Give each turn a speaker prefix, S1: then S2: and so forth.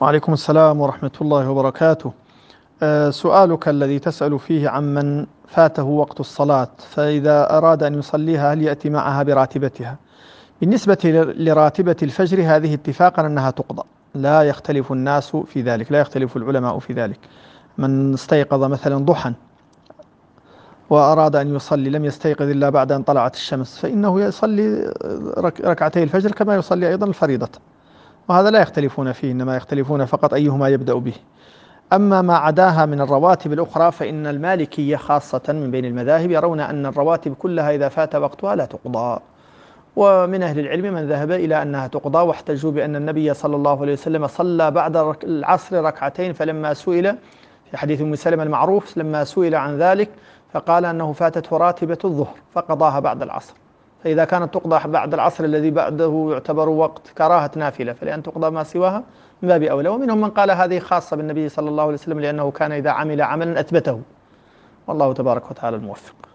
S1: وعليكم السلام ورحمة الله وبركاته. سؤالك الذي تسأل فيه عمن فاته وقت الصلاة فإذا أراد أن يصليها هل يأتي معها براتبتها؟ بالنسبة لراتبة الفجر هذه اتفاقا أنها تقضى، لا يختلف الناس في ذلك، لا يختلف العلماء في ذلك. من استيقظ مثلا ضحى وأراد أن يصلي لم يستيقظ إلا بعد أن طلعت الشمس فإنه يصلي ركعتي الفجر كما يصلي أيضا الفريضة، وهذا لا يختلفون فيه، إنما يختلفون فقط أيهما يبدأ به. أما ما عداها من الرواتب الأخرى فإن المالكية خاصة من بين المذاهب يرون أن الرواتب كلها إذا فات وقتها لا تقضى، ومن أهل العلم من ذهب إلى أنها تقضى، واحتجوا بأن النبي صلى الله عليه وسلم صلى بعد العصر ركعتين، فلما سئل في حديث أم سلمة المعروف لما سئل عن ذلك فقال أنه فاتته راتبة الظهر فقضاها بعد العصر. فإذا كانت تقضى بعد العصر الذي بعده يعتبر وقت كراهة نافلة، فلأن تقضى ما سواها من باب أولى. ومنهم من قال هذه خاصة بالنبي صلى الله عليه وسلم لأنه كان إذا عمل عملا أثبته، والله تبارك وتعالى الموفق.